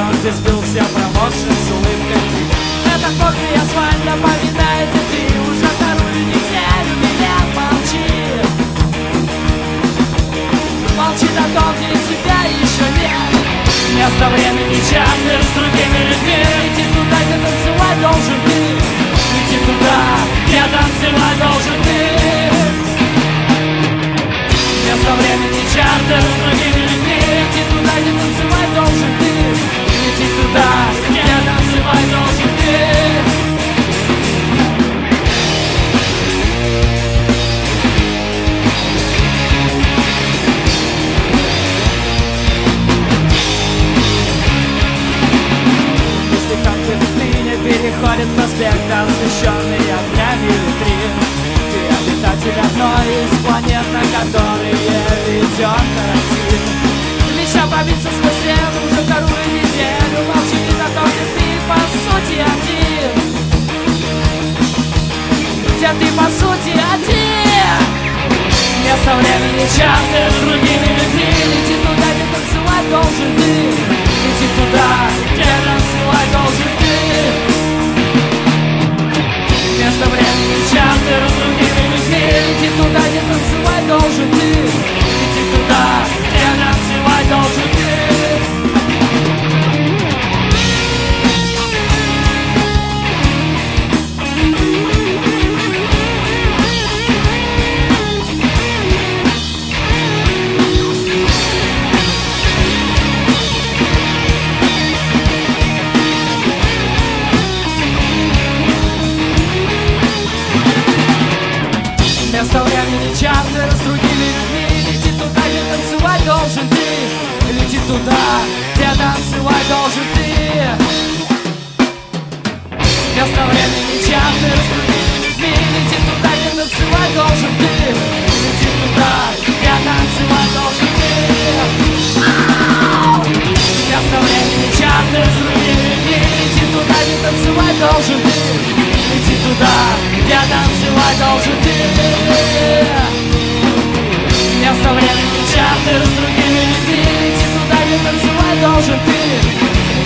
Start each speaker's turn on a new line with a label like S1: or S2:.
S1: он здесь был все промокший с улыбкой. Это мокрый асфальт напоминает, и ты уже вторую неделю меня молчи. Молчит о том, где тебя еще нет. Место, времени, чаты с другими людьми. Иди туда, где танцевать должен ты. Иди туда, где танцевать должен ты. Место, времени, чаты с другими людьми. Иди туда, где танцевать должен ты. Иди туда, где танцевать должен ты. Переходит проспект, освещенный огнями витрин. Ты обитатель одной из планет, на которые ведет карантин. Мечта пробиться сквозь стену уже вторую неделю. Молчит о том, где ты по сути один. Где ты по сути один. Место, времени, чаты с другими людьми. Иди туда, где танцевать должен ты. Иди туда, где танцевать должен ты. Место, времени, чаты с другими людьми. Иди туда, где танцевать должен ты. Иди туда, где танцевать должен ты. Место, времени, чаты с другими людьми. Лети туда, где танцевать должен ты. Лети туда, где танцевать должен ты. Место, времени, чаты с другими людьми. Лети туда, где танцевать должен ты. Лети туда, где танцевать должен ты. Место, времени, чаты с другими людьми. Лети туда, где танцевать должен ты. Иди туда, где танцевать должен ты. Место, времени, чаты с другими людьми. Иди туда, где танцевать должен ты.